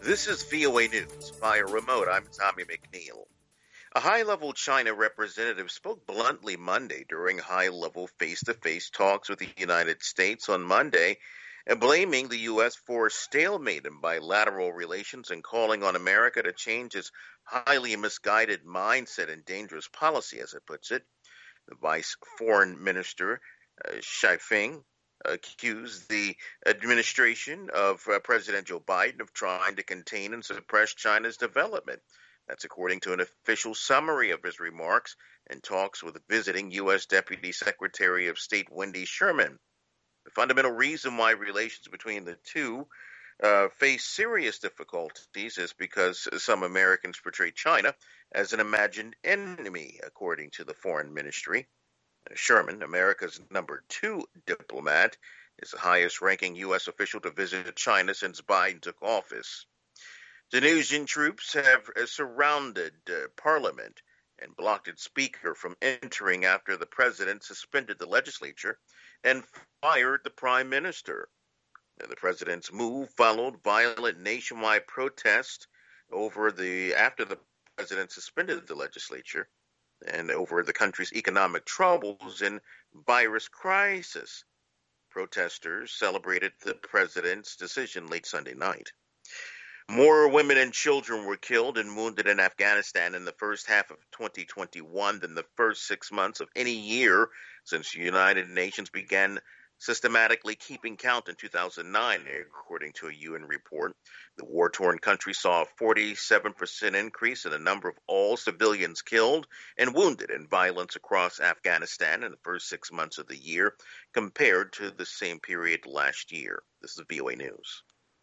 This is VOA News via remote. I'm Tommy McNeil. A high-level China representative spoke bluntly Monday during high-level face-to-face talks with the United States on Monday, blaming the U.S. for stalemate in bilateral relations and calling on America to change its highly misguided mindset and dangerous policy, as it puts it. The vice foreign minister, Xi Feng, accused the administration of President Joe Biden of trying to contain and suppress China's development. That's according to an official summary of his remarks and talks with visiting U.S. Deputy Secretary of State Wendy Sherman. The fundamental reason why relations between the two face serious difficulties is because some Americans portray China as an imagined enemy, according to the foreign ministry. Sherman, America's #2 diplomat, is the highest-ranking U.S. official to visit China since Biden took office. Tunisian troops have surrounded Parliament and blocked its speaker from entering after the president suspended the legislature and fired the prime minister. The president's move followed violent nationwide protest after the president suspended the legislature and over the country's economic troubles and virus crisis. Protesters celebrated the president's decision late Sunday night. More women and children were killed and wounded in Afghanistan in the first half of 2021 than the first 6 months of any year since the United Nations began systematically keeping count in 2009, according to a UN report. The war-torn country saw a 47% increase in the number of all civilians killed and wounded in violence across Afghanistan in the first 6 months of the year compared to the same period last year. This is VOA News.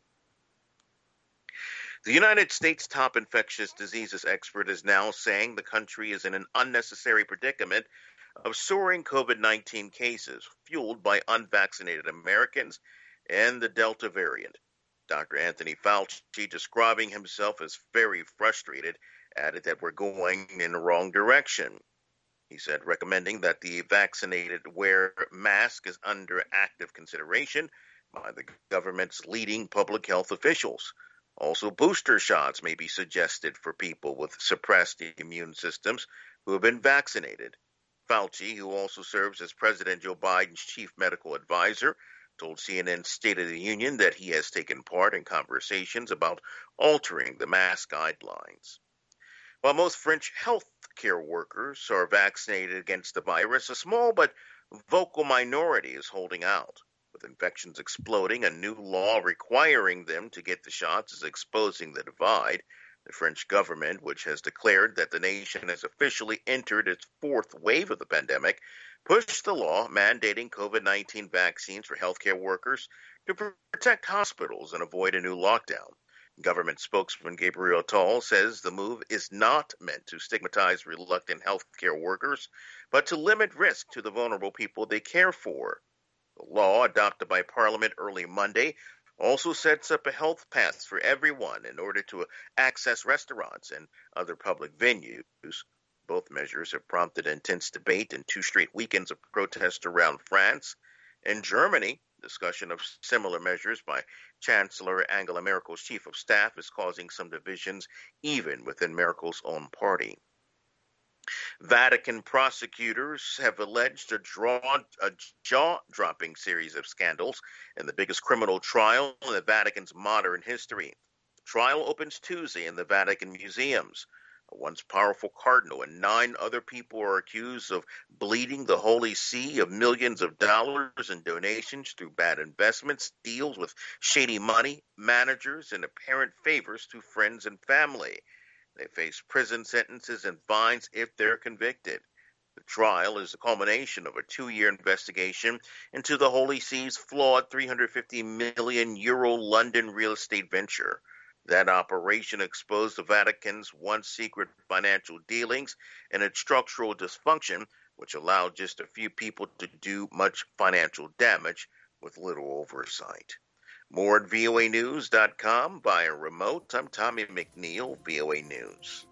The United States top infectious diseases expert is now saying the country is in an unnecessary predicament of soaring COVID-19 cases fueled by unvaccinated Americans and the Delta variant. Dr. Anthony Fauci, describing himself as very frustrated, added that we're going in the wrong direction. He said, recommending that the vaccinated wear masks is under active consideration by the government's leading public health officials. Also, booster shots may be suggested for people with suppressed immune systems who have been vaccinated. Fauci, who also serves as President Joe Biden's chief medical advisor, told CNN's State of the Union that he has taken part in conversations about altering the mask guidelines. While most French healthcare workers are vaccinated against the virus, a small but vocal minority is holding out. With infections exploding, a new law requiring them to get the shots is exposing the divide. The French government, which has declared that the nation has officially entered its fourth wave of the pandemic, pushed the law mandating COVID-19 vaccines for healthcare workers to protect hospitals and avoid a new lockdown. Government spokesman Gabriel Attal says the move is not meant to stigmatize reluctant healthcare workers, but to limit risk to the vulnerable people they care for. The law, adopted by Parliament early Monday, also sets up a health pass for everyone in order to access restaurants and other public venues. Both measures have prompted intense debate and 2 straight weekends of protests around France and Germany. Discussion of similar measures by Chancellor Angela Merkel's chief of staff is causing some divisions even within Merkel's own party. Vatican prosecutors have alleged a jaw-dropping series of scandals in the biggest criminal trial in the Vatican's modern history. The trial opens Tuesday in the Vatican museums. A once powerful cardinal and 9 other people are accused of bleeding the Holy See of millions of dollars in donations through bad investments, deals with shady money, managers, and apparent favors to friends and family. They face prison sentences and fines if they're convicted. The trial is the culmination of a 2-year investigation into the Holy See's flawed €350 million London real estate venture. That operation exposed the Vatican's once secret financial dealings and its structural dysfunction, which allowed just a few people to do much financial damage with little oversight. More at voanews.com via remote. I'm Tommy McNeil, VOA News.